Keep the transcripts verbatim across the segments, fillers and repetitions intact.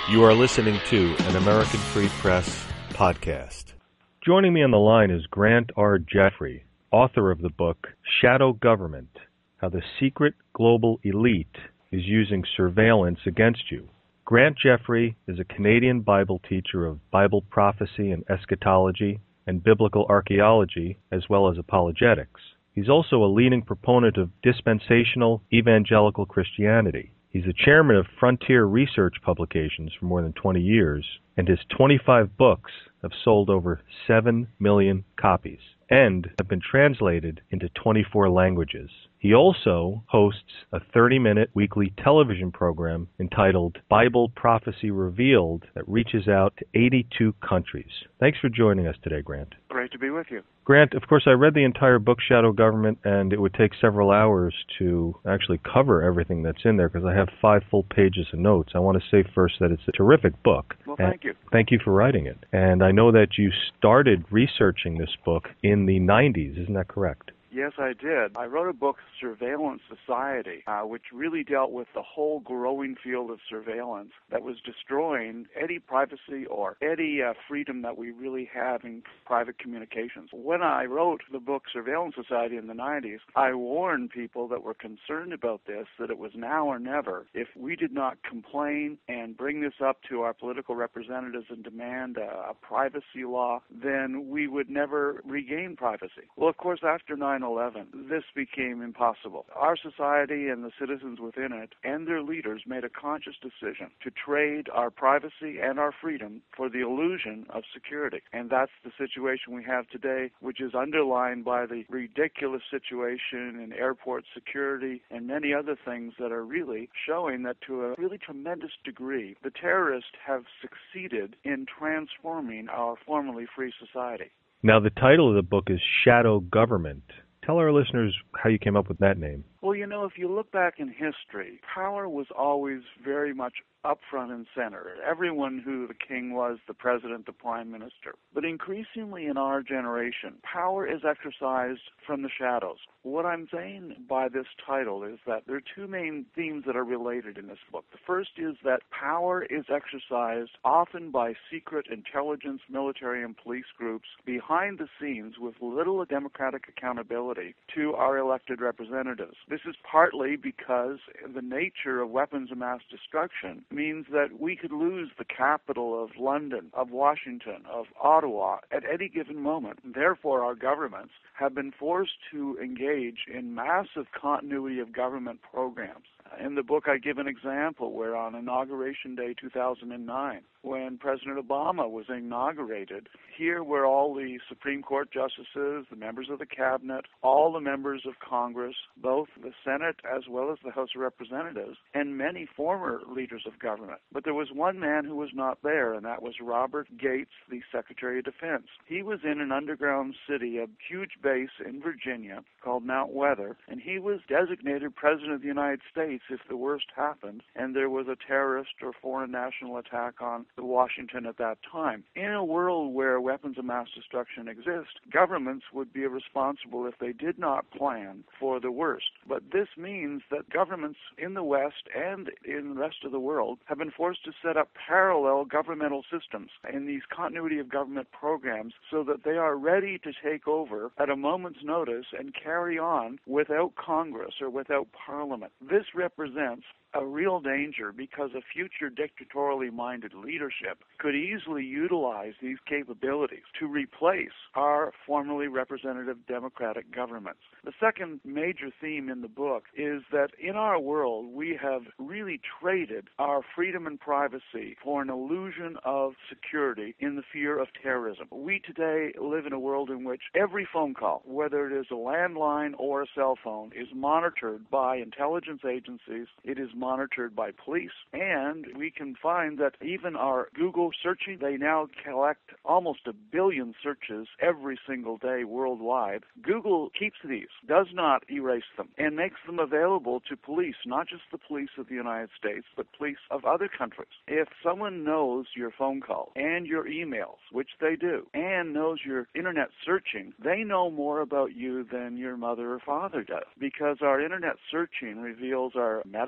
You are listening to an American Free Press podcast. Joining me on the line is Grant R. Jeffrey, author of the book Shadow Government: How the Secret Global Elite is Using Surveillance Against You. Grant Jeffrey is a Canadian Bible teacher of Bible prophecy and eschatology and biblical archaeology, as well as apologetics. He's also a leading proponent of dispensational evangelical Christianity. He's the chairman of Frontier Research Publications for more than twenty years, and his twenty-five books have sold over seven million copies and have been translated into twenty-four languages. He also hosts a thirty-minute weekly television program entitled Bible Prophecy Revealed that reaches out to eighty-two countries. Thanks for joining us today, Grant. Great to be with you. Grant, of course, I read the entire book, Shadow Government, and it would take several hours to actually cover everything that's in there because I have five full pages of notes. I want to say first that it's a terrific book. Well, thank you. Thank you for writing it. And I know that you started researching this book in the nineties. Isn't that correct? Yes, I did. I wrote a book, Surveillance Society, uh, which really dealt with the whole growing field of surveillance that was destroying any privacy or any uh, freedom that we really have in private communications. When I wrote the book, Surveillance Society, in the nineties, I warned people that were concerned about this that it was now or never. If we did not complain and bring this up to our political representatives and demand a, a privacy law, then we would never regain privacy. Well, of course, after nine eleven, this became impossible. Our society and the citizens within it and their leaders made a conscious decision to trade our privacy and our freedom for the illusion of security. And that's the situation we have today, which is underlined by the ridiculous situation in airport security and many other things that are really showing that to a really tremendous degree, the terrorists have succeeded in transforming our formerly free society. Now, the title of the book is Shadow Government. Tell our listeners how you came up with that name. Well, you know, if you look back in history, power was always very much up front and center. Everyone who the king was, the president, the prime minister. But increasingly in our generation, power is exercised from the shadows. What I'm saying by this title is that there are two main themes that are related in this book. The first is that power is exercised often by secret intelligence, military, and police groups behind the scenes with little democratic accountability to our elected representatives. This is partly because the nature of weapons of mass destruction means that we could lose the capital of London, of Washington, of Ottawa at any given moment. Therefore, our governments have been forced to engage in massive continuity of government programs. In the book, I give an example where on Inauguration Day two thousand nine, when President Obama was inaugurated, here were all the Supreme Court justices, the members of the cabinet, all the members of Congress, both the Senate as well as the House of Representatives, and many former leaders of government. But there was one man who was not there, and that was Robert Gates, the Secretary of Defense. He was in an underground city, a huge base in Virginia called Mount Weather, and he was designated President of the United States if the worst happened, and there was a terrorist or foreign national attack on Washington at that time. In a world where weapons of mass destruction exist, governments would be responsible if they did not plan for the worst. But this means that governments in the West and in the rest of the world have been forced to set up parallel governmental systems in these continuity of government programs so that they are ready to take over at a moment's notice and carry on without Congress or without Parliament. This represents a real danger because a future dictatorially minded leadership could easily utilize these capabilities to replace our formerly representative democratic governments. The second major theme in the book is that in our world we have really traded our freedom and privacy for an illusion of security in the fear of terrorism. We today live in a world in which every phone call, whether it is a landline or a cell phone, is monitored by intelligence agencies. It is monitored by police, and we can find that even our Google searching, they now collect almost a billion searches every single day worldwide. Google keeps these, does not erase them, and makes them available to police, not just the police of the United States, but police of other countries. If someone knows your phone call and your emails, which they do, and knows your internet searching, they know more about you than your mother or father does, because our internet searching reveals our medical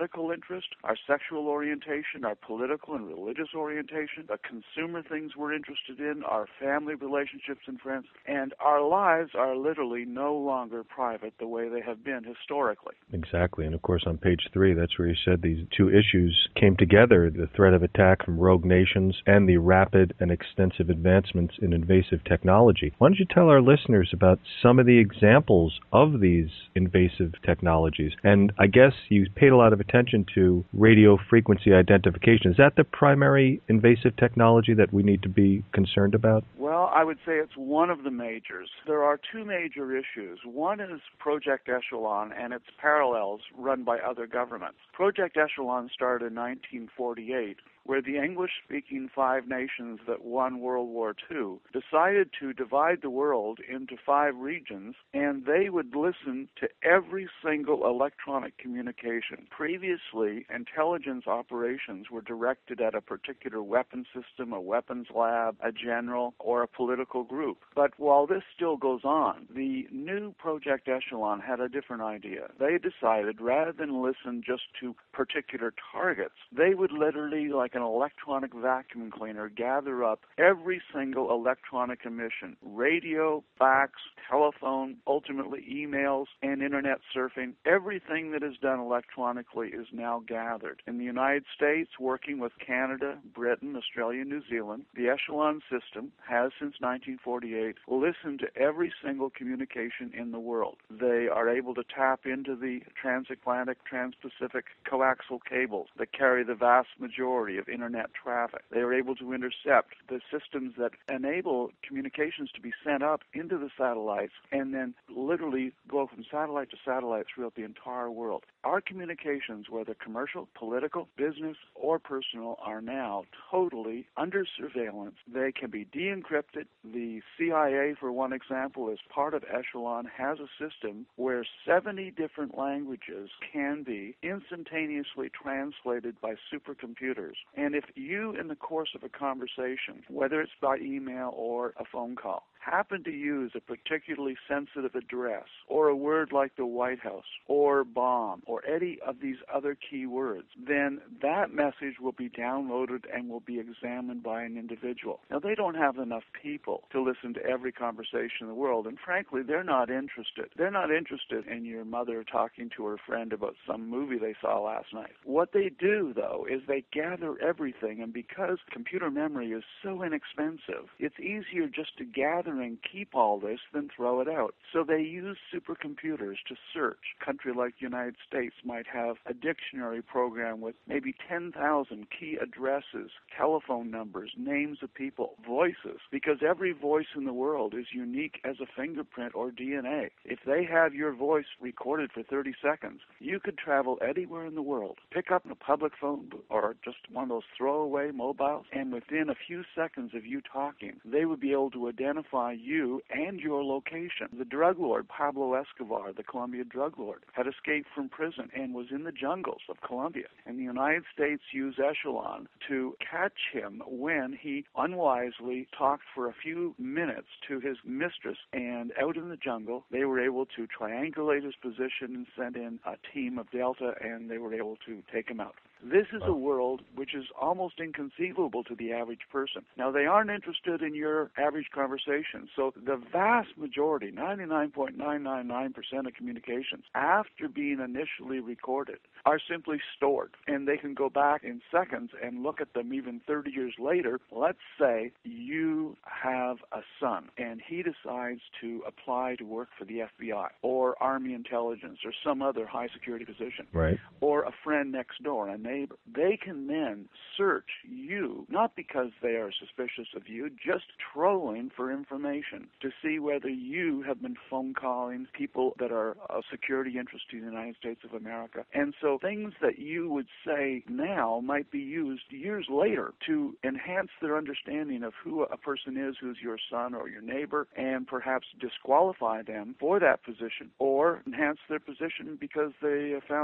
interest, our sexual orientation, our political and religious orientation, the consumer things we're interested in, our family relationships and friends, and our lives are literally no longer private the way they have been historically. Exactly. And of course, on page three, that's where you said these two issues came together, the threat of attack from rogue nations and the rapid and extensive advancements in invasive technology. Why don't you tell our listeners about some of the examples of these invasive technologies? And I guess you paid a lot of attention to radio frequency identification. Is that the primary invasive technology that we need to be concerned about? Well, I would say it's one of the majors. There are two major issues. One is Project Echelon and its parallels run by other governments. Project Echelon started in nineteen forty-eight, where the English-speaking five nations that won World War Two decided to divide the world into five regions, and they would listen to every single electronic communication. Previously, intelligence operations were directed at a particular weapon system, a weapons lab, a general, or a political group. But while this still goes on, the new Project Echelon had a different idea. They decided, rather than listen just to particular targets, they would literally, like an electronic vacuum cleaner, gather up every single electronic emission, radio, fax, telephone, ultimately emails, and internet surfing. Everything that is done electronically is now gathered. In the United States, working with Canada, Britain, Australia, New Zealand, the Echelon system has, since nineteen forty-eight, listened to every single communication in the world. They are able to tap into the transatlantic, transpacific coaxial cables that carry the vast majority of internet traffic. They are able to intercept the systems that enable communications to be sent up into the satellites and then literally go from satellite to satellite throughout the entire world. Our communications, whether commercial, political, business, or personal, are now totally under surveillance. They can be de-encrypted. The C I A, for one example, as part of Echelon, has a system where seventy different languages can be instantaneously translated by supercomputers. And if you, in the course of a conversation, whether it's by email or a phone call, happen to use a particularly sensitive address or a word like the White House or bomb or any of these other key words, then that message will be downloaded and will be examined by an individual. Now, they don't have enough people to listen to every conversation in the world, and frankly, they're not interested. They're not interested in your mother talking to her friend about some movie they saw last night. What they do, though, is they gather everything, and because computer memory is so inexpensive, it's easier just to gather and keep all this than throw it out. So they use supercomputers to search. A country like the United States might have a dictionary program with maybe ten thousand key addresses, telephone numbers, names of people, voices, because every voice in the world is unique as a fingerprint or D N A. If they have your voice recorded for thirty seconds, you could travel anywhere in the world, pick up a public phone or just one of those throwaway mobiles, and within a few seconds of you talking, they would be able to identify you and your location. The drug lord Pablo Escobar, the Colombian drug lord, had escaped from prison and was in the jungles of Colombia. And the United States used Echelon to catch him when he unwisely talked for a few minutes to his mistress. And out in the jungle, they were able to triangulate his position and send in a team of Delta, and they were able to take him out. This is a world which is almost inconceivable to the average person. Now, they aren't interested in your average conversation, so the vast majority, ninety-nine point nine nine nine percent of communications, after being initially recorded, are simply stored, and they can go back in seconds and look at them even thirty years later. Let's say you have a son, and he decides to apply to work for the F B I or Army Intelligence or some other high-security position, right, or a friend next door, a neighbor. They can then search you, not because they are suspicious of you, just trolling for information to see whether you have been phone calling people that are of security interest to the United States of America. And so things that you would say now might be used years later to enhance their understanding of who a person is who's your son or your neighbor, and perhaps disqualify them for that position or enhance their position because they found that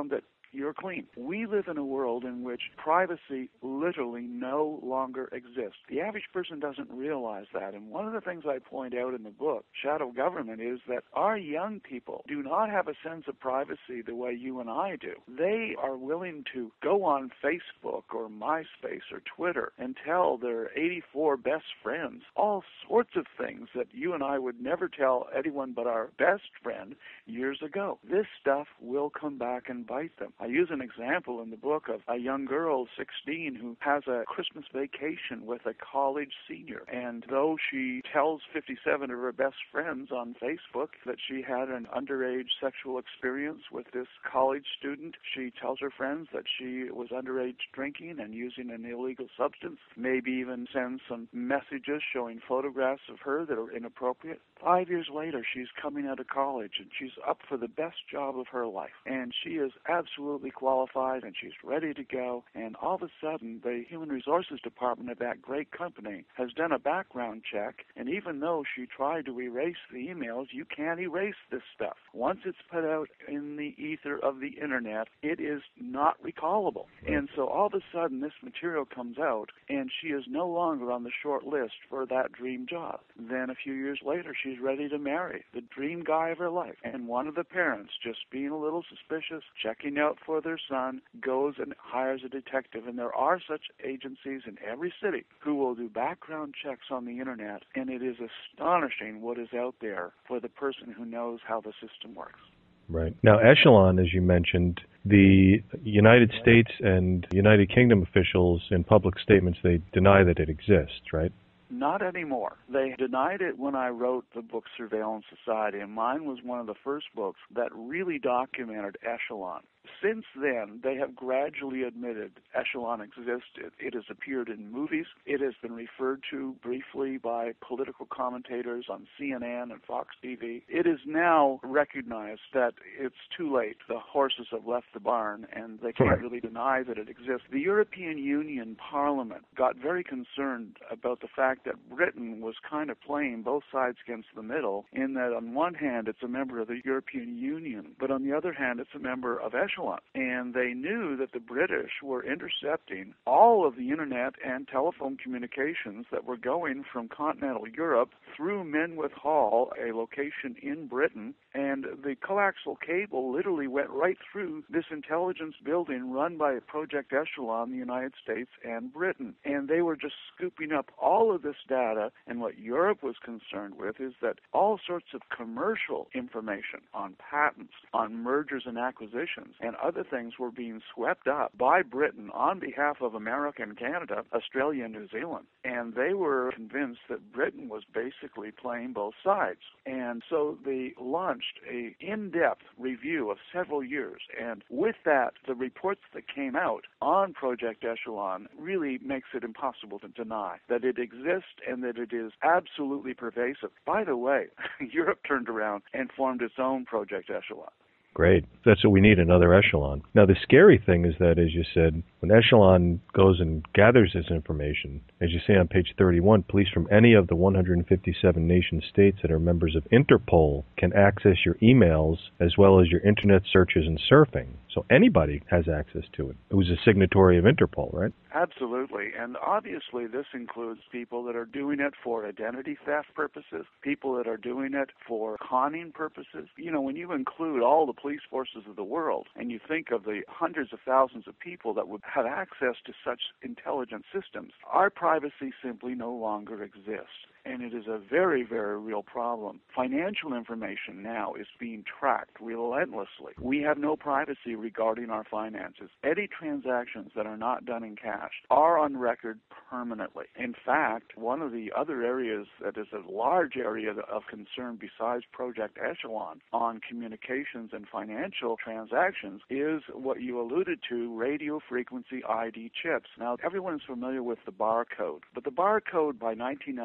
you're clean. We live in a world in which privacy literally no longer exists. The average person doesn't realize that. And one of the things I point out in the book, Shadow Government, is that our young people do not have a sense of privacy the way you and I do. They are willing to go on Facebook or MySpace or Twitter and tell their eighty-four best friends all sorts of things that you and I would never tell anyone but our best friend years ago. This stuff will come back and bite them. I use an example in the book of a young girl, sixteen, who has a Christmas vacation with a college senior. And though she tells fifty-seven of her best friends on Facebook that she had an underage sexual experience with this college student, she tells her friends that she was underage drinking and using an illegal substance, maybe even sends some messages showing photographs of her that are inappropriate. Five years later, she's coming out of college and she's up for the best job of her life. And she is absolutely qualified and she's ready to go. And all of a sudden, the human resources department of that great company has done a background check. And even though she tried to erase the emails, you can't erase this stuff. Once it's put out in the ether of the internet, it is not recallable. And so all of a sudden, this material comes out and she is no longer on the short list for that dream job. Then a few years later, she's ready to marry the dream guy of her life. And one of the parents, just being a little suspicious, checking out for their son, goes and hires a detective. And there are such agencies in every city who will do background checks on the internet. And it is astonishing what is out there for the person who knows how the system works. Right. Now, Echelon, as you mentioned, the United States and United Kingdom officials in public statements, they deny that it exists, right? Not anymore. They denied it when I wrote the book Surveillance Society, and mine was one of the first books that really documented Echelon. Since then, they have gradually admitted Echelon existed. It has appeared in movies. It has been referred to briefly by political commentators on C N N and Fox T V. It is now recognized that it's too late. The horses have left the barn, and they can't Right. really deny that it exists. The European Union Parliament got very concerned about the fact that Britain was kind of playing both sides against the middle, in that on one hand it's a member of the European Union, but on the other hand it's a member of Echelon. And they knew that the British were intercepting all of the internet and telephone communications that were going from continental Europe through Menwith Hall, a location in Britain, and the coaxial cable literally went right through this intelligence building run by Project Echelon in the United States and Britain. And they were just scooping up all of this data, and what Europe was concerned with is that all sorts of commercial information on patents, on mergers and acquisitions, and other things were being swept up by Britain on behalf of America and Canada, Australia and New Zealand. And they were convinced that Britain was basically playing both sides. And so they launched an in-depth review of several years. And with that, the reports that came out on Project Echelon really makes it impossible to deny that it exists and that it is absolutely pervasive. By the way, Europe turned around and formed its own Project Echelon. Great. That's what we need, another Echelon. Now, the scary thing is that, as you said, when Echelon goes and gathers this information, as you say on page thirty-one, police from any of the one hundred fifty-seven nation states that are members of Interpol can access your emails as well as your internet searches and surfing. So anybody has access to it who's a signatory of Interpol, right? Absolutely. And obviously this includes people that are doing it for identity theft purposes, people that are doing it for conning purposes. You know, when you include all the police forces of the world and you think of the hundreds of thousands of people that would have access to such intelligent systems, our privacy simply no longer exists. And it is a very, very real problem. Financial information now is being tracked relentlessly. We have no privacy regarding our finances. Any transactions that are not done in cash are on record permanently. In fact, one of the other areas that is a large area of concern besides Project Echelon on communications and financial transactions is what you alluded to, radio frequency I D chips. Now, everyone is familiar with the barcode, but the barcode by nineteen ninety-seven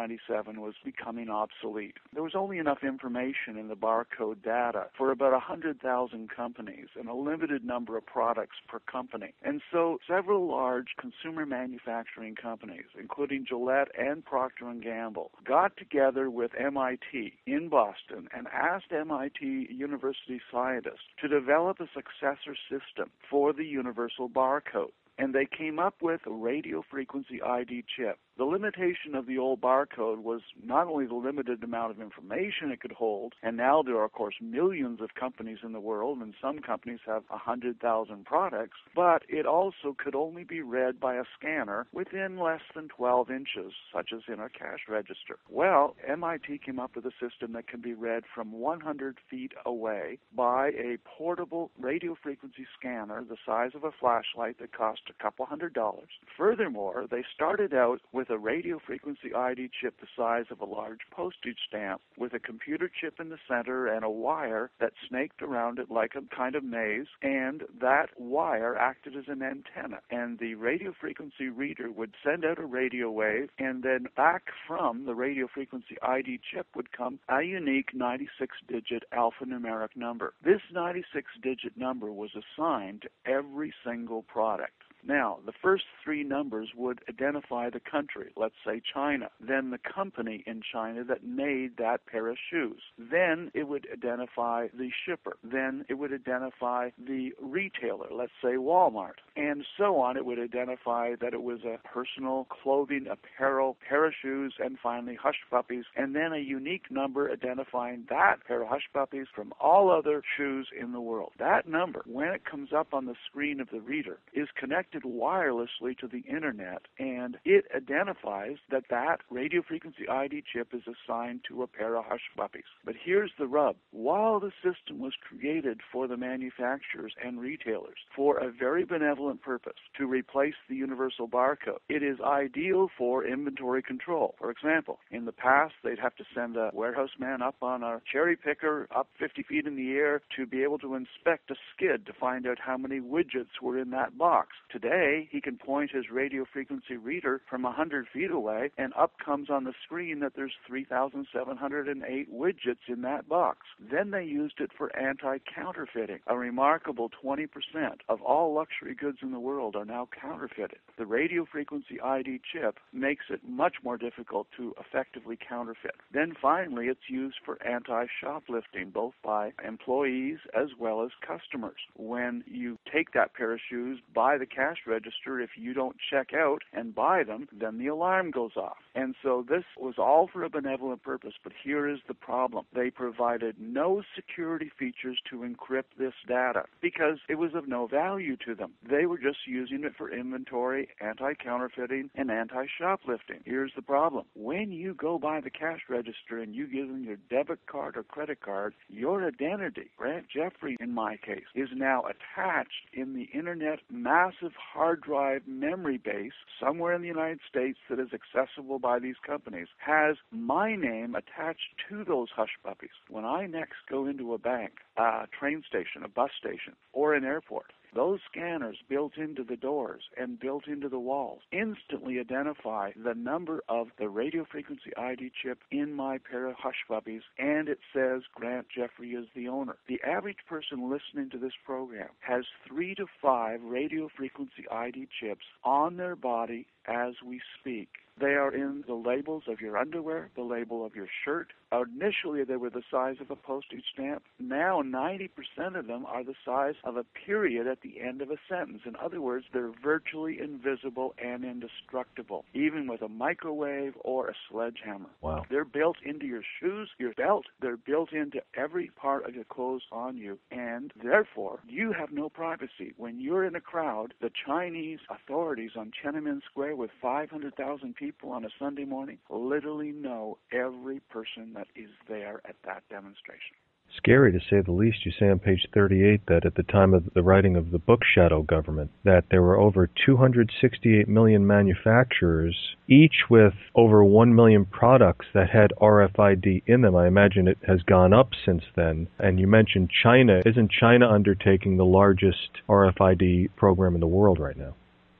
seven was becoming obsolete. There was only enough information in the barcode data for about one hundred thousand companies and a limited number of products per company. And so several large consumer manufacturing companies, including Gillette and Procter and Gamble, got together with M I T in Boston and asked M I T university scientists to develop a successor system for the universal barcode. And they came up with a radio frequency I D chip. The limitation of the old barcode was not only the limited amount of information it could hold, and now there are, of course, millions of companies in the world, and some companies have one hundred thousand products, but it also could only be read by a scanner within less than twelve inches, such as in a cash register. Well, M I T came up with a system that can be read from one hundred feet away by a portable radio frequency scanner the size of a flashlight that cost a couple hundred dollars. Furthermore, they started out with a radio frequency I D chip the size of a large postage stamp with a computer chip in the center and a wire that snaked around it like a kind of maze, and that wire acted as an antenna. And the radio frequency reader would send out a radio wave, and then back from the radio frequency I D chip would come a unique ninety-six digit alphanumeric number. This ninety-six digit number was assigned to every single product. Now, the first three numbers would identify the country, let's say China, then the company in China that made that pair of shoes. Then it would identify the shipper. Then it would identify the retailer, let's say Walmart. And so on, it would identify that it was a personal clothing, apparel, pair of shoes, and finally hush puppies, and then a unique number identifying that pair of hush puppies from all other shoes in the world. That number, when it comes up on the screen of the reader, is connected wirelessly to the internet, and it identifies that that radio frequency I D chip is assigned to a pair of hush puppies. But here's the rub. While the system was created for the manufacturers and retailers for a very benevolent purpose, to replace the universal barcode, it is ideal for inventory control. For example, in the past, they'd have to send a warehouse man up on a cherry picker up fifty feet in the air to be able to inspect a skid to find out how many widgets were in that box. Today, he can point his radio frequency reader from one hundred feet away, and up comes on the screen that there's three thousand seven hundred eight widgets in that box. Then they used it for anti-counterfeiting. A remarkable twenty percent of all luxury goods in the world are now counterfeited. The radio frequency I D chip makes it much more difficult to effectively counterfeit. Then finally, it's used for anti-shoplifting, both by employees as well as customers. When you take that pair of shoes, buy the cash register, if you don't check out and buy them, then the alarm goes off. And so this was all for a benevolent purpose, but here is the problem. They provided no security features to encrypt this data because it was of no value to them. They were just using it for inventory, anti-counterfeiting, and anti-shoplifting. Here's the problem. When you go by the cash register and you give them your debit card or credit card, your identity, Grant Jeffrey in my case, is now attached in the internet massive hard drive memory base somewhere in the United States that is accessible by these companies, has my name attached to those hush puppies. When I next go into a bank, a train station, a bus station, or an airport, those scanners built into the doors and built into the walls instantly identify the number of the radio frequency I D chip in my pair of hush puppies, and it says Grant Jeffrey is the owner. The average person listening to this program has three to five radio frequency I D chips on their body as we speak. They are in the labels of your underwear, the label of your shirt. Initially, they were the size of a postage stamp. Now, ninety percent of them are the size of a period at the end of a sentence. In other words, they're virtually invisible and indestructible, even with a microwave or a sledgehammer. Wow. They're built into your shoes, your belt. They're built into every part of your clothes on you, and therefore, you have no privacy. When you're in a crowd, the Chinese authorities on Tiananmen Square with five hundred thousand people on a Sunday morning literally know every person that is there at that demonstration. Scary to say the least. You say on page thirty-eight that at the time of the writing of the book Shadow Government, that there were over two hundred sixty-eight million manufacturers, each with over one million products that had R F I D in them. I imagine it has gone up since then. And you mentioned China. Isn't China undertaking the largest R F I D program in the world right now?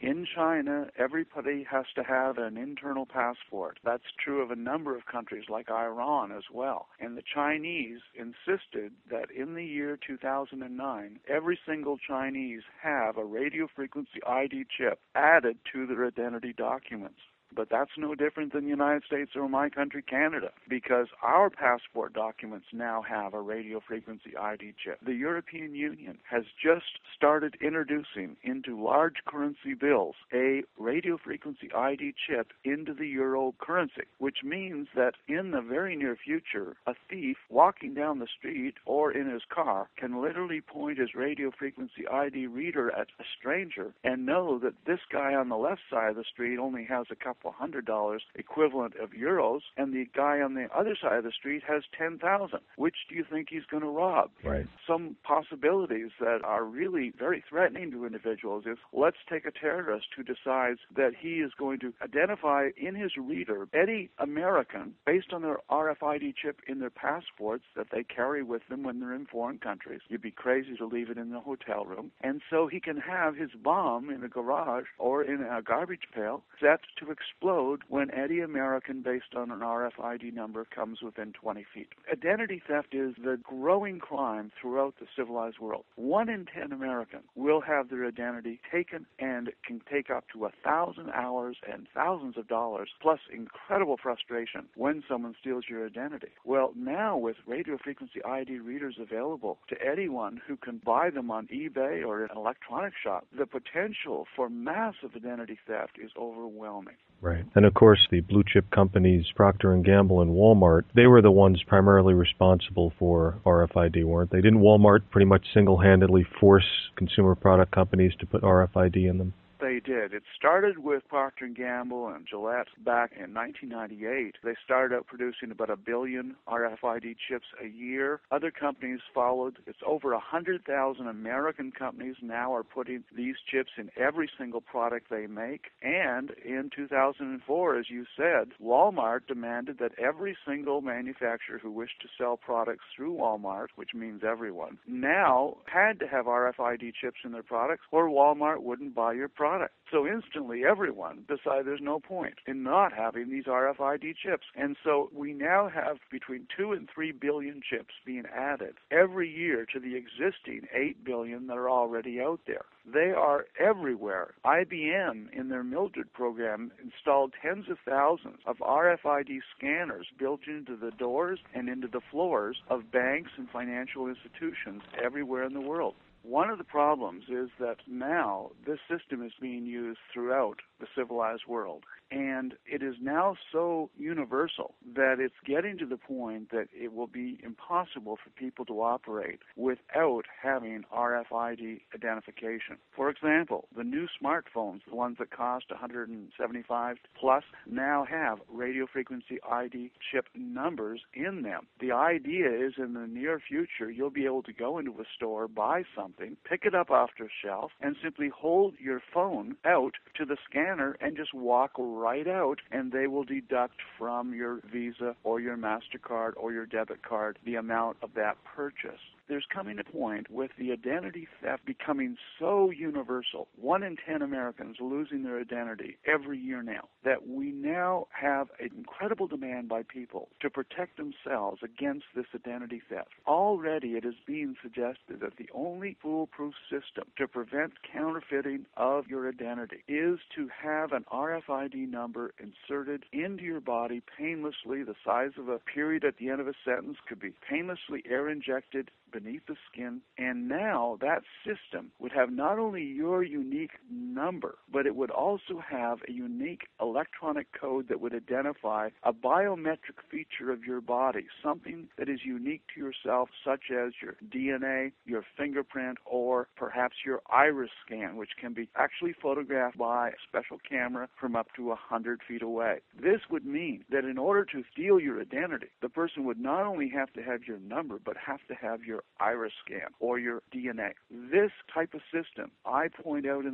In China, everybody has to have an internal passport. That's true of a number of countries like Iran as well. And the Chinese insisted that in the year two thousand nine, every single Chinese have a radio frequency I D chip added to their identity documents. But that's no different than the United States or my country, Canada, because our passport documents now have a radio frequency I D chip. The European Union has just started introducing into large currency bills a radio frequency I D chip into the euro currency, which means that in the very near future, a thief walking down the street or in his car can literally point his radio frequency I D reader at a stranger and know that this guy on the left side of the street only has a couple hundred dollars equivalent of euros, and the guy on the other side of the street has ten thousand. Which do you think he's going to rob? Right. Some possibilities that are really very threatening to individuals is, let's take a terrorist who decides that he is going to identify in his reader any American based on their R F I D chip in their passports that they carry with them when they're in foreign countries. You'd be crazy to leave it in the hotel room. And so he can have his bomb in a garage or in a garbage pail set to explode when any American based on an R F I D number comes within twenty feet. Identity theft is the growing crime throughout the civilized world. One in ten Americans will have their identity taken, and it can take up to a thousand hours and thousands of dollars, plus incredible frustration when someone steals your identity. Well, now with radio frequency I D readers available to anyone who can buy them on eBay or an electronic shop, the potential for massive identity theft is overwhelming. Right. And of course, the blue chip companies, Procter and Gamble and Walmart, they were the ones primarily responsible for R F I D, weren't they? Didn't Walmart pretty much single-handedly force consumer product companies to put R F I D in them? They did. It started with Procter and Gamble and Gillette back in nineteen ninety-eight. They started out producing about a billion R F I D chips a year. Other companies followed. It's over one hundred thousand American companies now are putting these chips in every single product they make. And in two thousand four, as you said, Walmart demanded that every single manufacturer who wished to sell products through Walmart, which means everyone, now had to have R F I D chips in their products or Walmart wouldn't buy your product. Product. So instantly everyone decided there's no point in not having these R F I D chips. And so we now have between two and three billion chips being added every year to the existing eight billion that are already out there. They are everywhere. I B M in their Mildred program installed tens of thousands of R F I D scanners built into the doors and into the floors of banks and financial institutions everywhere in the world. One of the problems is that now this system is being used throughout the civilized world. And it is now so universal that it's getting to the point that it will be impossible for people to operate without having R F I D identification. For example, the new smartphones, the ones that cost one hundred seventy-five plus, now have radio frequency I D chip numbers in them. The idea is in the near future, you'll be able to go into a store, buy something, pick it up off the shelf, and simply hold your phone out to the scanner and just walk right out, and they will deduct from your Visa or your MasterCard or your debit card the amount of that purchase. There's coming a point with the identity theft becoming so universal, one in ten Americans losing their identity every year now, that we now have an incredible demand by people to protect themselves against this identity theft. Already it is being suggested that the only foolproof system to prevent counterfeiting of your identity is to have an R F I D number inserted into your body painlessly. The size of a period at the end of a sentence could be painlessly air injected beneath the skin, and now that system would have not only your unique number, but it would also have a unique electronic code that would identify a biometric feature of your body, something that is unique to yourself, such as your D N A, your fingerprint, or perhaps your iris scan, which can be actually photographed by a special camera from up to one hundred feet away. This would mean that in order to steal your identity, the person would not only have to have your number, but have to have your iris scan or your D N A. This type of system, I point out in the book,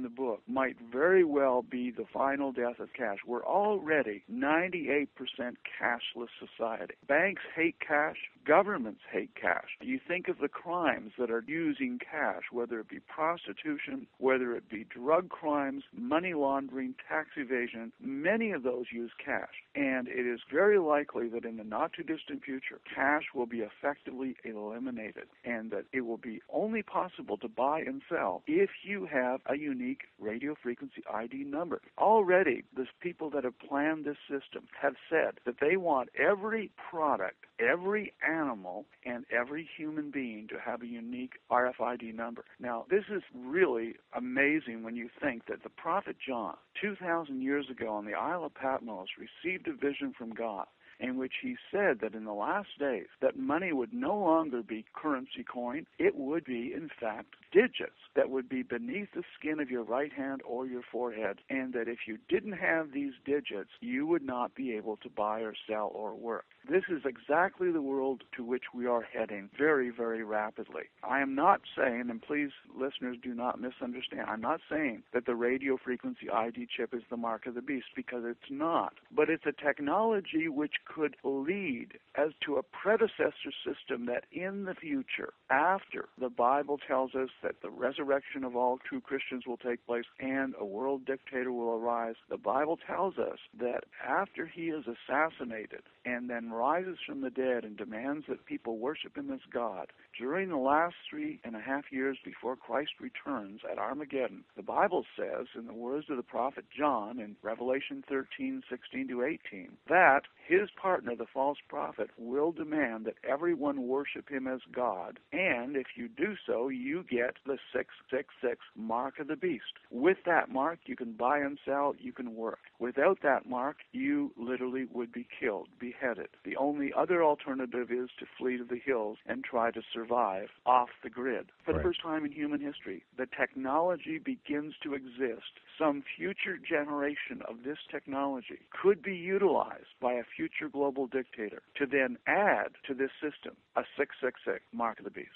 might very well be the final death of cash. We're already ninety-eight percent cashless society. Banks hate cash. Governments hate cash. You think of the crimes that are using cash, whether it be prostitution, whether it be drug crimes, money laundering, tax evasion, many of those use cash. And it is very likely that in the not-too-distant future, cash will be effectively eliminated, and that it will be only possible to buy and sell if you have a unique radio frequency I D number. Already, the people that have planned this system have said that they want every product, every animal, and every human being to have a unique R F I D number. Now, this is really amazing when you think that the prophet John, two thousand years ago on the Isle of Patmos, received a vision from God in which he said that in the last days that money would no longer be currency coin, it would be, in fact, digits that would be beneath the skin of your right hand or your forehead, and that if you didn't have these digits, you would not be able to buy or sell or work. This is exactly the world to which we are heading very, very rapidly. I am not saying, and please, listeners, do not misunderstand, I'm not saying that the radio frequency I D chip is the mark of the beast, because it's not. But it's a technology which could lead as to a predecessor system that in the future, after the Bible tells us that the resurrection of all true Christians will take place and a world dictator will arise, the Bible tells us that after he is assassinated and then rises from the dead and demands that people worship him as God, during the last three and a half years before Christ returns at Armageddon, the Bible says, in the words of the prophet John in Revelation thirteen, sixteen to eighteen, that his partner, the false prophet, will demand that everyone worship him as God, and if you do so, you get the six six six mark of the beast. With that mark, you can buy and sell, you can work. Without that mark, you literally would be killed, beheaded. The only other alternative is to flee to the hills and try to survive off the grid. For Right. the first time in human history, the technology begins to exist. Some future generation of this technology could be utilized by a future global dictator to then add to this system a six six six mark of the beast.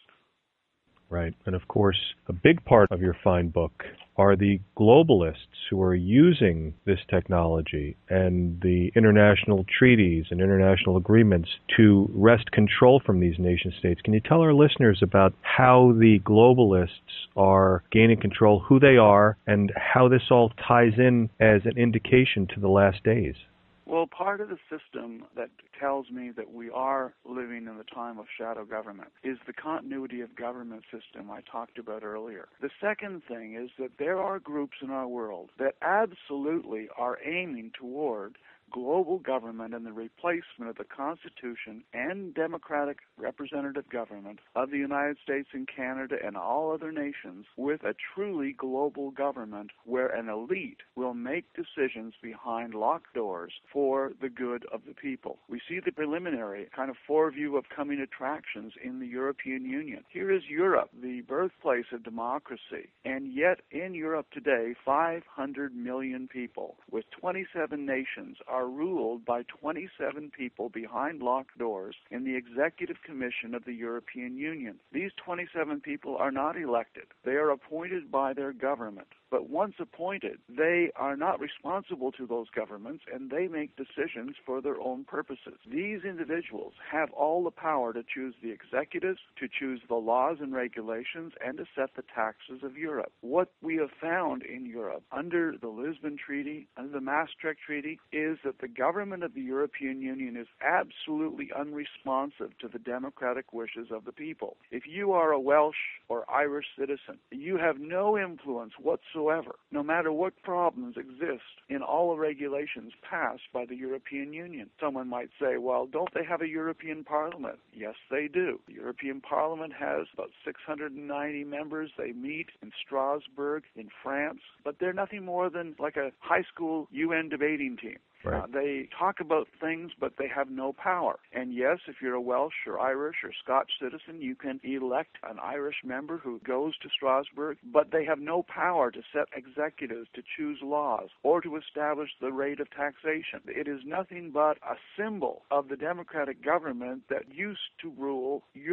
Right. And of course, a big part of your fine book are the globalists who are using this technology and the international treaties and international agreements to wrest control from these nation states. Can you tell our listeners about how the globalists are gaining control, who they are, and how this all ties in as an indication to the last days? Well, part of the system that tells me that we are living in the time of shadow government is the continuity of government system I talked about earlier. The second thing is that there are groups in our world that absolutely are aiming toward global government and the replacement of the Constitution and democratic representative government of the United States and Canada and all other nations with a truly global government where an elite will make decisions behind locked doors for the good of the people. We see the preliminary kind of foreview of coming attractions in the European Union. Here is Europe, the birthplace of democracy, and yet in Europe today, five hundred million people with twenty-seven nations are ruled by twenty-seven people behind locked doors in the Executive Commission of the European Union. These twenty-seven people are not elected. They are appointed by their government. But once appointed, they are not responsible to those governments, and they make decisions for their own purposes. These individuals have all the power to choose the executives, to choose the laws and regulations, and to set the taxes of Europe. What we have found in Europe under the Lisbon Treaty, under the Maastricht Treaty, is that the government of the European Union is absolutely unresponsive to the democratic wishes of the people. If you are a Welsh or Irish citizen, you have no influence whatsoever, no matter what problems exist in all the regulations passed by the European Union. Someone might say, well, don't they have a European Parliament? Yes, they do. The European Parliament has about six hundred ninety members. They meet in Strasbourg in France, but they're nothing more than like a high school U N debating team. Right. Uh, they talk about things, but they have no power. And yes, if you're a Welsh or Irish or Scotch citizen, you can elect an Irish member who goes to Strasbourg, but they have no power to set executives, to choose laws, or to establish the rate of taxation. It is nothing but a symbol of the democratic government that used to rule Europe.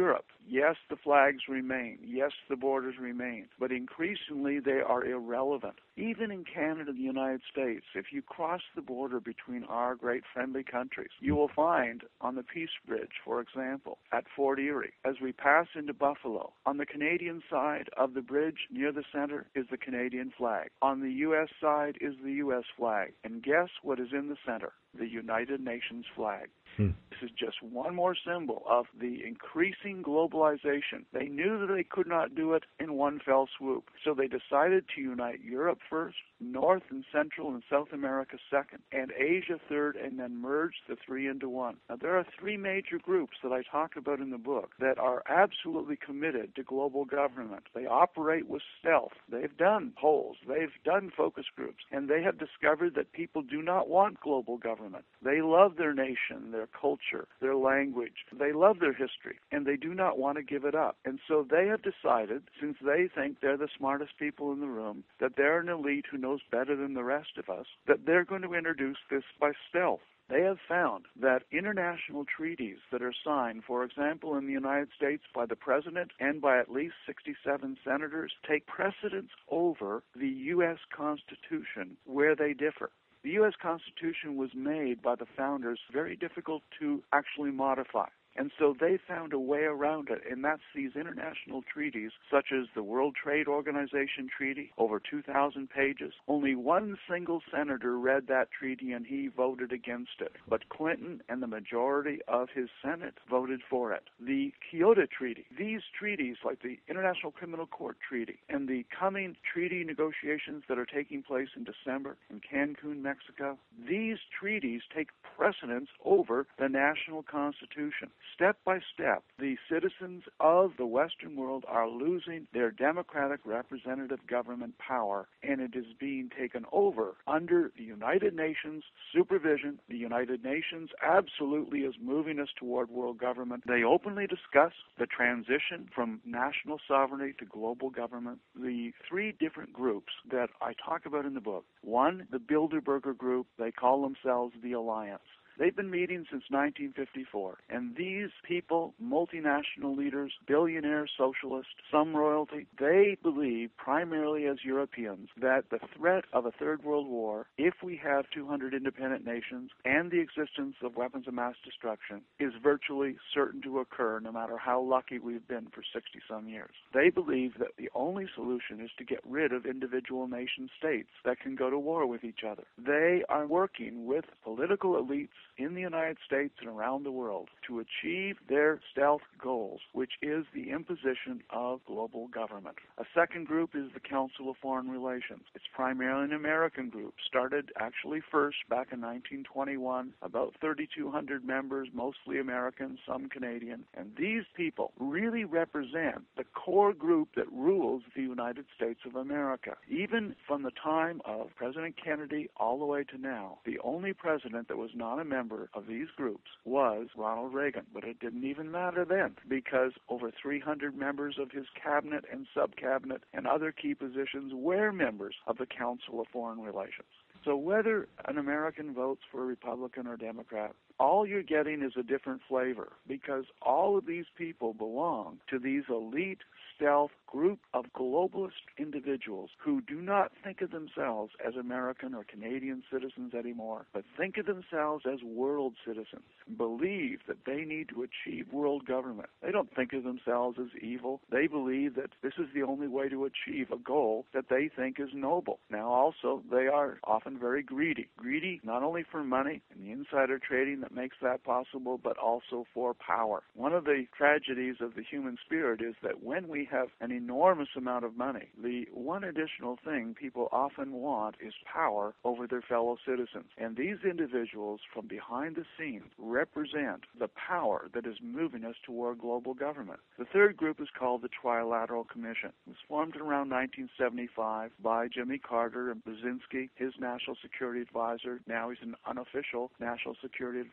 Yes, the flags remain. Yes, the borders remain. But increasingly, they are irrelevant. Even in Canada and the United States, if you cross the border between our great friendly countries, you will find on the Peace Bridge, for example, at Fort Erie, as we pass into Buffalo, on the Canadian side of the bridge near the center is the Canadian flag. On the U S side is the U S flag. And guess what is in the center? The United Nations flag. Hmm. This is just one more symbol of the increasing globalization. They knew that they could not do it in one fell swoop, so they decided to unite Europe first, North and Central and South America second, and Asia third, and then merge the three into one. Now, there are three major groups that I talk about in the book that are absolutely committed to global government. They operate with stealth. They've done polls. They've done focus groups, and they have discovered that people do not want global government. They love their nation, their culture, their language. They love their history, and they do not want to give it up. And so they have decided, since they think they're the smartest people in the room, that they're an elite who knows better than the rest of us, that they're going to introduce this by stealth. They have found that international treaties that are signed, for example, in the United States by the President and by at least sixty-seven senators, take precedence over the U S Constitution where they differ. The U S Constitution was made by the founders very difficult to actually modify. And so they found a way around it, and that's these international treaties, such as the World Trade Organization Treaty, over two thousand pages. Only one single senator read that treaty, and he voted against it. But Clinton and the majority of his Senate voted for it. The Kyoto Treaty, these treaties, like the International Criminal Court Treaty, and the coming treaty negotiations that are taking place in December in Cancun, Mexico, these treaties take precedence over the national constitution. Step by step, the citizens of the Western world are losing their democratic representative government power, and it is being taken over under the United Nations supervision. The United Nations absolutely is moving us toward world government. They openly discuss the transition from national sovereignty to global government. The three different groups that I talk about in the book. One, the Bilderberger Group. They call themselves the Alliance. They've been meeting since nineteen fifty-four, and these people, multinational leaders, billionaires, socialists, some royalty, they believe, primarily as Europeans, that the threat of a third world war, if we have two hundred independent nations and the existence of weapons of mass destruction, is virtually certain to occur no matter how lucky we've been for sixty-some years. They believe that the only solution is to get rid of individual nation states that can go to war with each other. They are working with political elites in the United States and around the world to achieve their stealth goals, which is the imposition of global government. A second group is the Council of Foreign Relations. It's primarily an American group, started actually first back in nineteen twenty-one, about thirty-two hundred members, mostly American, some Canadian, and these people really represent the core group that rules the United States of America. Even from the time of President Kennedy all the way to now, the only president that was not a member of these groups was Ronald Reagan, but it didn't even matter then because over three hundred members of his cabinet and sub-cabinet and other key positions were members of the Council of Foreign Relations. So whether an American votes for a Republican or Democrat, all you're getting is a different flavor because all of these people belong to these elite stealth group of globalist individuals who do not think of themselves as American or Canadian citizens anymore, but think of themselves as world citizens, believe that they need to achieve world government. They don't think of themselves as evil. They believe that this is the only way to achieve a goal that they think is noble. Now also, they are often very greedy. Greedy not only for money and the insider trading that makes that possible, but also for power. One of the tragedies of the human spirit is that when we have an enormous amount of money, the one additional thing people often want is power over their fellow citizens. And these individuals from behind the scenes represent the power that is moving us toward global government. The third group is called the Trilateral Commission. It was formed around nineteen seventy-five by Jimmy Carter and Brzezinski, his national security advisor. Now he's an unofficial national security advisor.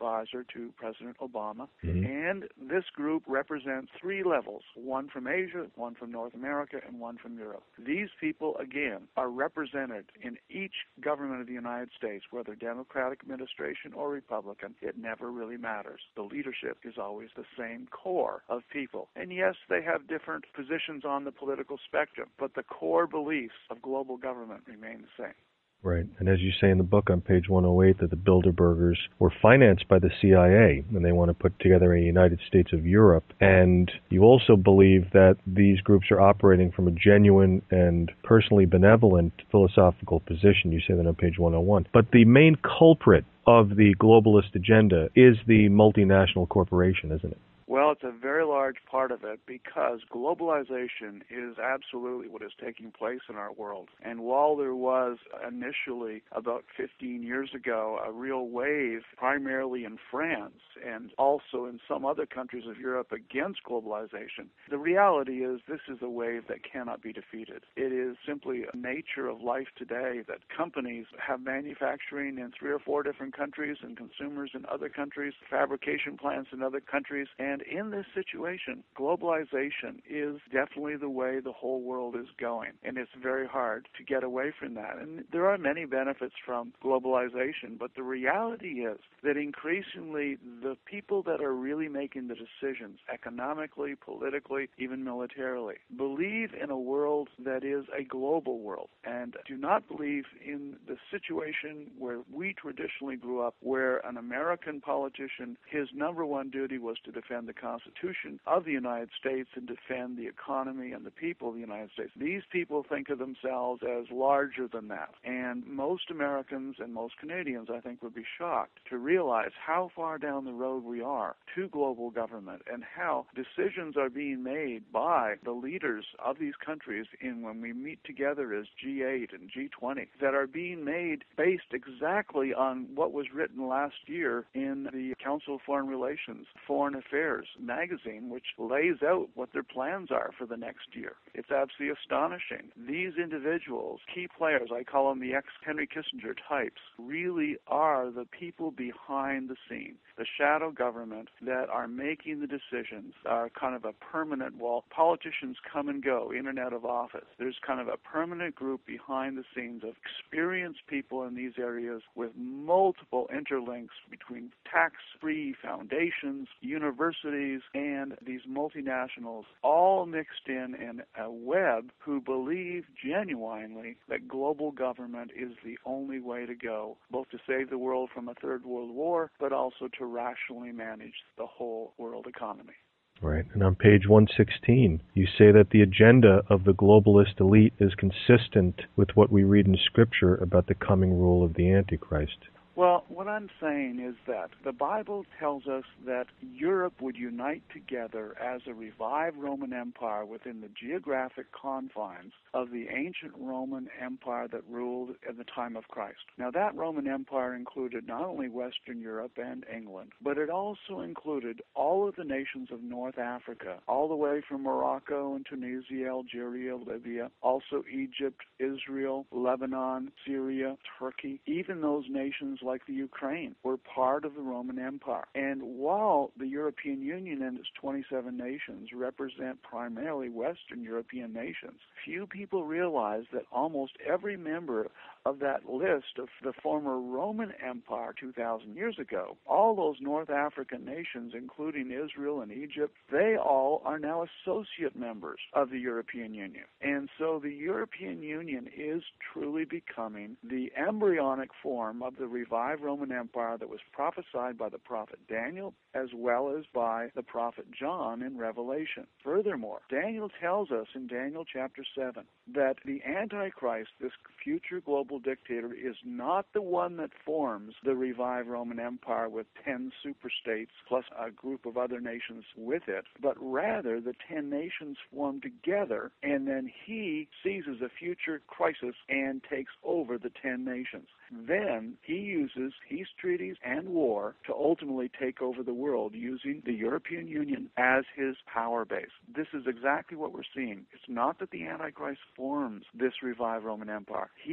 advisor to President Obama. Mm-hmm. And this group represents three levels, one from Asia, one from North America, and one from Europe. These people, again, are represented in each government of the United States, whether Democratic administration or Republican. It never really matters. The leadership is always the same core of people. And yes, they have different positions on the political spectrum, but the core beliefs of global government remain the same. Right. And as you say in the book on page one oh eight, that the Bilderbergers were financed by the C I A, and they want to put together a United States of Europe. And you also believe that these groups are operating from a genuine and personally benevolent philosophical position. You say that on page one oh one. But the main culprit of the globalist agenda is the multinational corporation, isn't it? Well, it's a very large part of it because globalization is absolutely what is taking place in our world. And while there was initially, about fifteen years ago, a real wave, primarily in France and also in some other countries of Europe against globalization, the reality is this is a wave that cannot be defeated. It is simply a nature of life today that companies have manufacturing in three or four different countries and consumers in other countries, fabrication plants in other countries, and in this situation, globalization is definitely the way the whole world is going, and it's very hard to get away from that. And there are many benefits from globalization, but the reality is that increasingly the people that are really making the decisions, economically, politically, even militarily, believe in a world that is a global world and do not believe in the situation where we traditionally grew up, where an American politician, his number one duty was to defend the Constitution of the United States and defend the economy and the people of the United States. These people think of themselves as larger than that. And most Americans and most Canadians, I think, would be shocked to realize how far down the road we are to global government and how decisions are being made by the leaders of these countries in when we meet together as G eight and G twenty that are being made based exactly on what was written last year in the Council of Foreign Relations, Foreign Affairs magazine, which lays out what their plans are for the next year. It's absolutely astonishing. These individuals, key players, I call them the ex-Henry Kissinger types, really are the people behind the scene, the shadow government that are making the decisions, are kind of a permanent, while politicians come and go in and out of office, there's kind of a permanent group behind the scenes of experienced people in these areas with multiple interlinks between tax-free foundations, universities, and these multinationals, all mixed in in a web, who believe genuinely that global government is the only way to go, both to save the world from a third world war, but also to rationally manage the whole world economy. Right. And on page one sixteen, you say that the agenda of the globalist elite is consistent with what we read in Scripture about the coming rule of the Antichrist. Well, what I'm saying is that the Bible tells us that Europe would unite together as a revived Roman Empire within the geographic confines of the ancient Roman Empire that ruled at the time of Christ. Now, that Roman Empire included not only Western Europe and England, but it also included all of the nations of North Africa, all the way from Morocco and Tunisia, Algeria, Libya, also Egypt, Israel, Lebanon, Syria, Turkey, even those nations like the Ukraine were part of the Roman Empire. And while the European Union and its twenty-seven nations represent primarily Western European nations, few people realize that almost every member of that list of the former Roman Empire two thousand years ago, all those North African nations, including Israel and Egypt, they all are now associate members of the European Union. And so the European Union is truly becoming the embryonic form of the revived Roman Empire that was prophesied by the prophet Daniel as well as by the prophet John in Revelation. Furthermore, Daniel tells us in Daniel chapter seven that the Antichrist, this future global dictator, is not the one that forms the revived Roman Empire with ten superstates plus a group of other nations with it, but rather the ten nations form together, and then he seizes a future crisis and takes over the ten nations. Then he uses peace treaties and war to ultimately take over the world using the European Union as his power base. This is exactly what we're seeing. It's not that the Antichrist forms this revived Roman Empire. He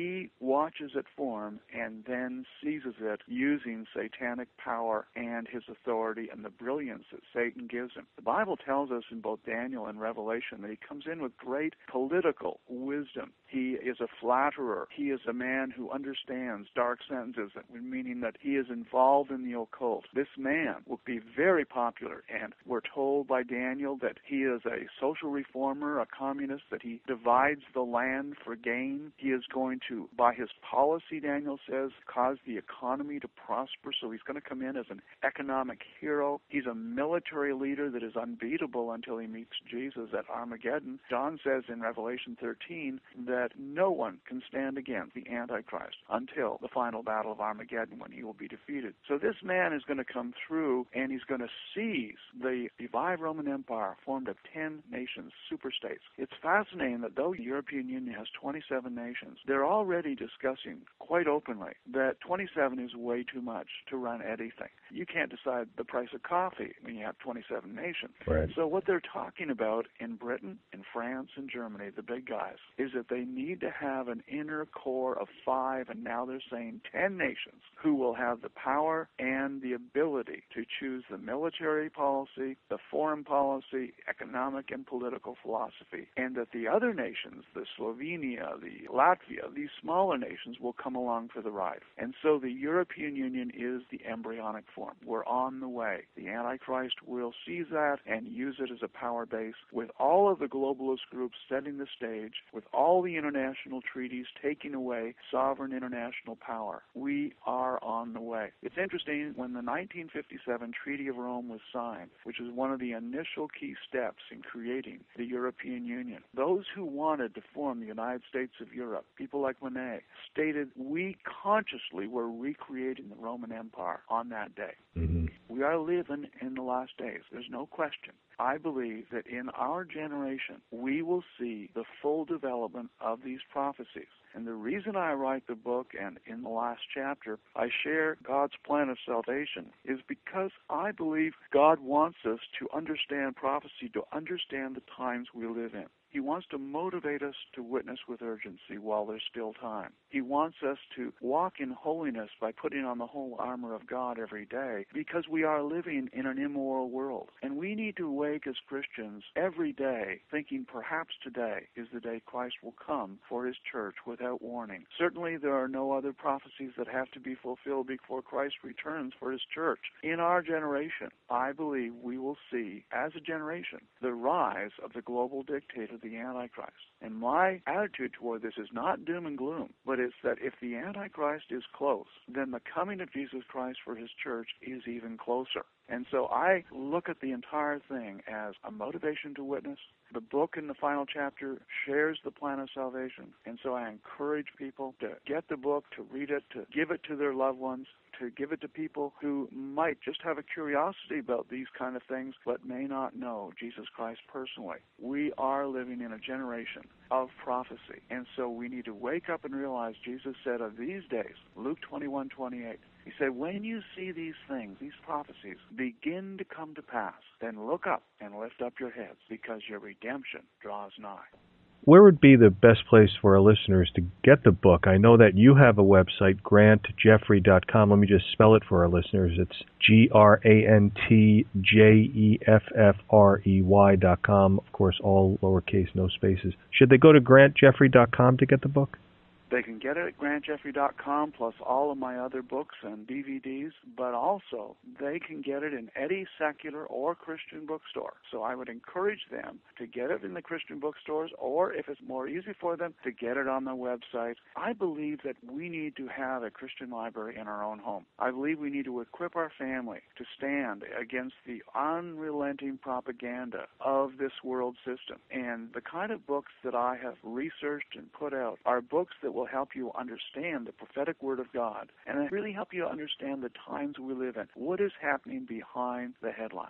watches it form and then seizes it using satanic power and his authority and the brilliance that Satan gives him. The Bible tells us in both Daniel and Revelation that he comes in with great political wisdom. He is a flatterer. He is a man who understands dark sentences, meaning that he is involved in the occult. This man will be very popular, and we're told by Daniel that he is a social reformer, a communist, that he divides the land for gain. He is going to, by his policy, Daniel says, cause the economy to prosper, so he's going to come in as an economic hero. He's a military leader that is unbeatable until he meets Jesus at Armageddon. John says in Revelation thirteen that no one can stand against the Antichrist until the final battle of Armageddon, when he will be defeated. So this man is going to come through, and he's going to seize the revived Roman Empire formed of ten nations, superstates. It's fascinating that though the European Union has twenty-seven nations, they're already discussing quite openly that twenty-seven is way too much to run anything. You can't decide the price of coffee when you have twenty-seven nations. Right. So what they're talking about in Britain, in France, and Germany, the big guys, is that they need to have an inner core of five, and now they're saying ten nations, who will have the power and the ability to choose the military policy, the foreign policy, economic and political philosophy, and that the other nations, the Slovenia, the Latvia, these smaller nations will come along for the ride. And so the European Union is the embryonic form. We're on the way. The Antichrist will seize that and use it as a power base, with all of the globalist groups setting the stage, with all the international treaties taking away sovereign international power. We are on the way. It's interesting, when the nineteen fifty-seven Treaty of Rome was signed, which is one of the initial key steps in creating the European Union, those who wanted to form the United States of Europe, people like Monet, stated, we consciously were recreating the Roman Empire on that day. Mm-hmm. We are living in the last days. There's no question. I believe that in our generation, we will see the full development of these prophecies. And the reason I write the book, and in the last chapter, I share God's plan of salvation, is because I believe God wants us to understand prophecy, to understand the times we live in. He wants to motivate us to witness with urgency while there's still time. He wants us to walk in holiness by putting on the whole armor of God every day, because we are living in an immoral world. And we need to awake as Christians every day, thinking perhaps today is the day Christ will come for his church without warning. Certainly there are no other prophecies that have to be fulfilled before Christ returns for his church. In our generation, I believe we will see, as a generation, the rise of the global dictator, the Antichrist. And my attitude toward this is not doom and gloom, but it's that if the Antichrist is close, then the coming of Jesus Christ for his church is even closer. And so I look at the entire thing as a motivation to witness. The book in the final chapter shares the plan of salvation. And so I encourage people to get the book, to read it, to give it to their loved ones, to give it to people who might just have a curiosity about these kind of things but may not know Jesus Christ personally. We are living in a generation of prophecy. And so we need to wake up and realize Jesus said of these days, Luke twenty-one twenty-eight, he said, when you see these things, these prophecies, begin to come to pass, then look up and lift up your heads, because your redemption draws nigh. Where would be the best place for our listeners to get the book? I know that you have a website, grant jeffrey dot com. Let me just spell it for our listeners. It's G R A N T J E F F R E Y dot com. Of course, all lowercase, no spaces. Should they go to grant jeffrey dot com to get the book? They can get it at grant jeffrey dot com, plus all of my other books and D V Ds, but also they can get it in any secular or Christian bookstore. So I would encourage them to get it in the Christian bookstores, or if it's more easy for them, to get it on the website. I believe that we need to have a Christian library in our own home. I believe we need to equip our family to stand against the unrelenting propaganda of this world system. And the kind of books that I have researched and put out are books that will help you understand the prophetic word of God, and really help you understand the times we live in. What is happening behind the headlines?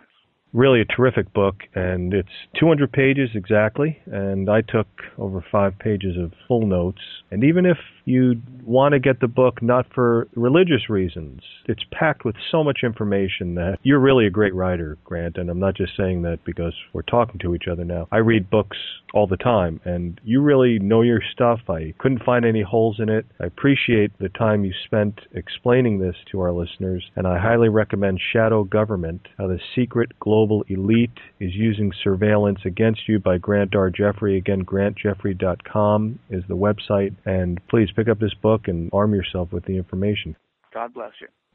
Really a terrific book, and it's two hundred pages exactly, and I took over five pages of full notes. And even if you want to get the book not for religious reasons, it's packed with so much information that you're really a great writer, Grant, and I'm not just saying that because we're talking to each other now. I read books all the time, and you really know your stuff. I couldn't find any holes in it. I appreciate the time you spent explaining this to our listeners, and I highly recommend Shadow Government, How the Secret Global Elite is Using Surveillance Against You by Grant R. Jeffrey. Again, grant jeffrey dot com is the website, and please pick up this book and arm yourself with the information. God bless you.